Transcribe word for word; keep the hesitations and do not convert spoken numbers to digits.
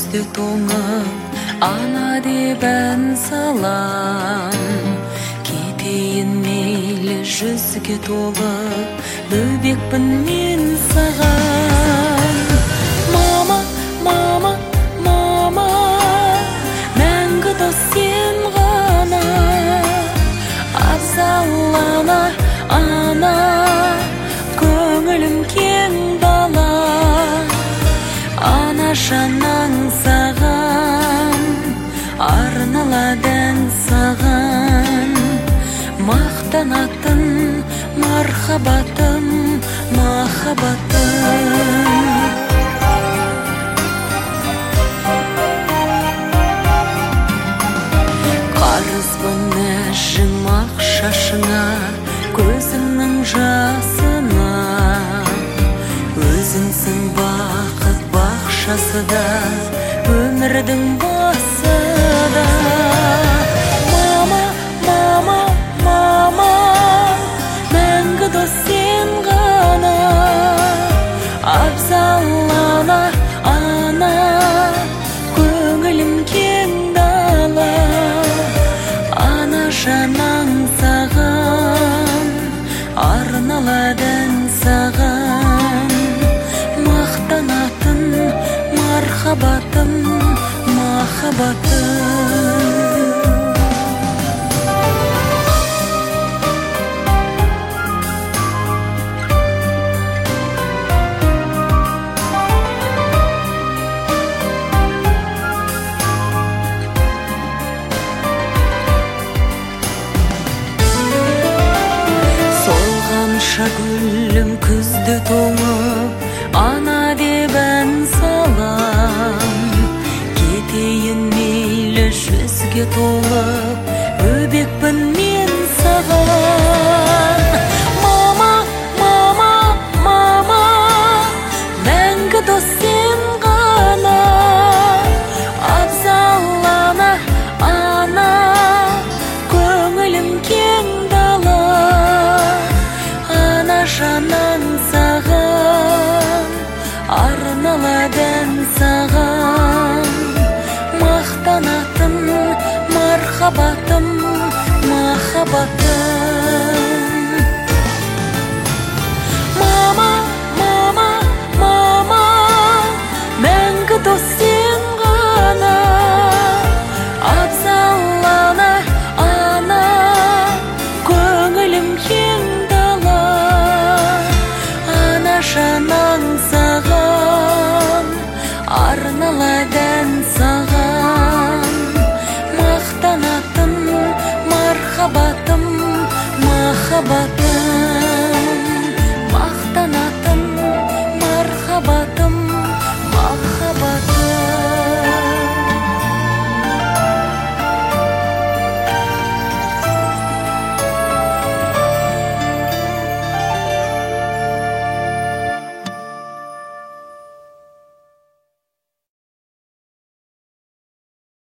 күзді тоңып, ана деп ән салам. Кетейін мейлі жүзге толып, бөбекпін мен саған. Мама, мама, мама, мәңгі дос сен ғана. Абзал ана, ана, көңілім кең дала. Ана жанаң саған, арналады ән саған. Мақтанатын мархабатым, махаббатым. Қарызбын әжім ақ шашыңа, көзіңнің жасына. Өзіңсің бақыт бақшасы да, өмірдің басы да. Мама, мама, мама, мәңгі дос сен ғана. Абзал ана, ана, көңілім кең дала. Ана жанаң саған, арналады ән саған. Мақтанатын мархабатым, махаббатым. Солғанша гүлім күзді тоңып, ана деп ән салам. Кетейін мейлі жүзге толып, бөбекпін мен саған. Мама, мама, мама, мәңгі дос сен ғана. Абзал ана, ана, көңілім кең дала. Ана жанаң саған, арналады ән саған. Мақтанатын мархабатым, махаббатым.